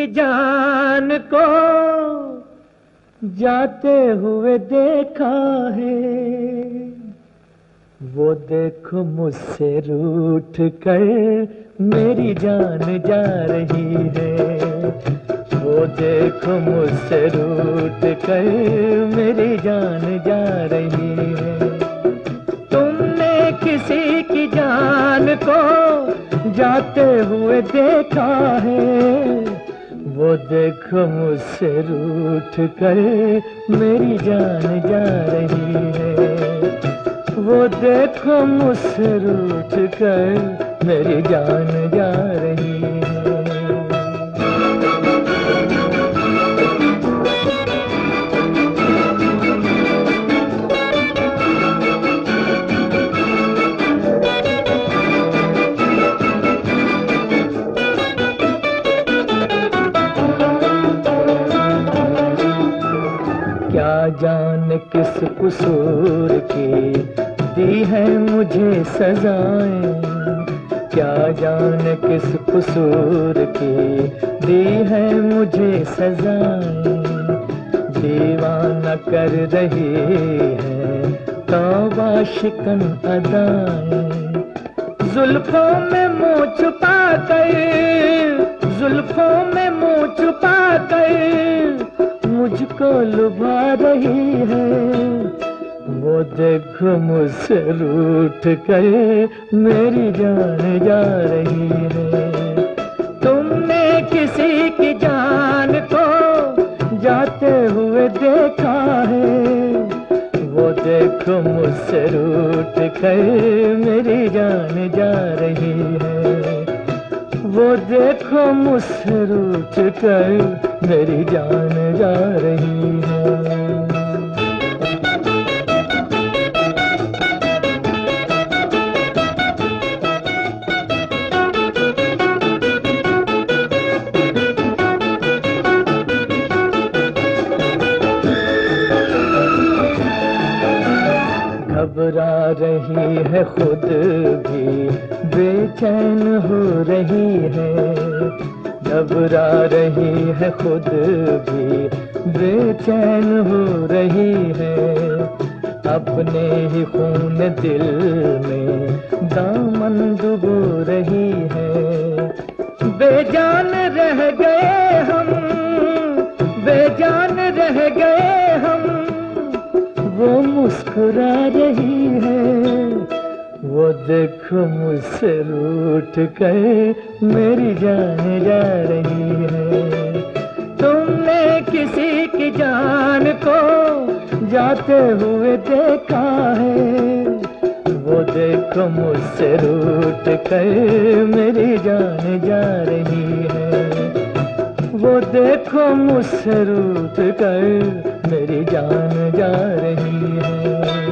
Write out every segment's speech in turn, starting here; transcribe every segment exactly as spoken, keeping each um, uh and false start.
की जान को जाते हुए देखा है, वो देखो मुझसे रूठ कर मेरी जान जा रही है। वो देखो मुझसे रूठ कर मेरी जान जा रही है। तुमने किसी की जान को जाते हुए देखा है, वो देखो मुझसे रूठ कर मेरी जान जा रही है। वो देखो मुझसे रूठ कर मेरी जान जा रही है। क्या जाने किस कसूर की दी है मुझे सजाएं, क्या जाने किस कसूर की दी है मुझे सजाएं। दीवाना कर रही है तौबा शिकन अदाएं, जुल्फों में मुँह छुपा कर, जुल्फों में मुँह छुपा कर मुझको लुभा रही है। वो देखो मुझसे रूठ कर मेरी जान जा रही है। तुमने किसी की जान को जाते हुए देखा है, वो देखो मुझसे रूठ कर मेरी जान जा रही है। वो देखो मुझसे रूठ कर मेरी जान जा रही है। घबरा रही है खुद भी बेचैन हो रही है, घबरा रही है खुद भी बेचैन हो रही है। अपने ही खून दिल में दामन डुबो रही है। बेजान रह गए हम, बेजान रह गए हम, वो मुस्कुरा रही है। वो देखो मुझसे रूठ कर मेरी जान जा रही है। तुमने किसी की जान को जाते हुए देखा है, वो देखो मुझसे रूठ कर मेरी जान जा रही है। वो देखो मुझसे रूठ कर मेरी जान जा रही है।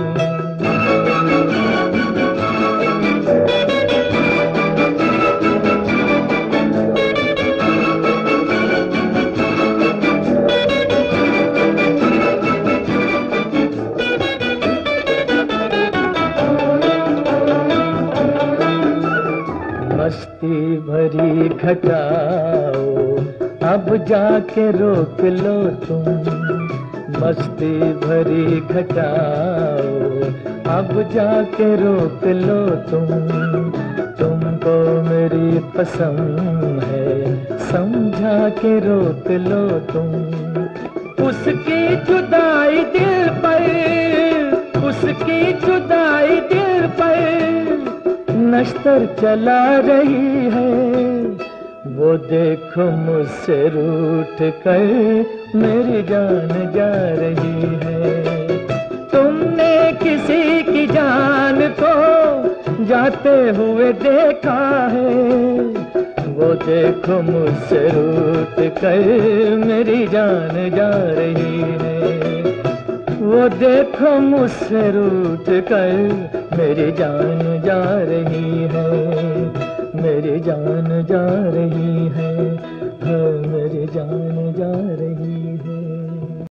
मस्ती भरी घटाओ अब जाके रोक लो तुम, मस्ती भरी घटाओ अब जाके रोक लो तुम। तुमको मेरी पसंद है समझा के रोक लो तुम। उसकी जुदाई दिल पर, उसकी जुदाई दिल पर नश्तर चला रही है। वो देखो मुझसे रूठ कर मेरी जान जा रही है। तुमने किसी की जान को जाते हुए देखा है, वो देखो मुझसे रूठ कर मेरी जान जा रही है। वो देखो मुझसे रूठ कर मेरी जान जा रही है। मेरी जान जा रही है, हाँ मेरी जान जा रही है।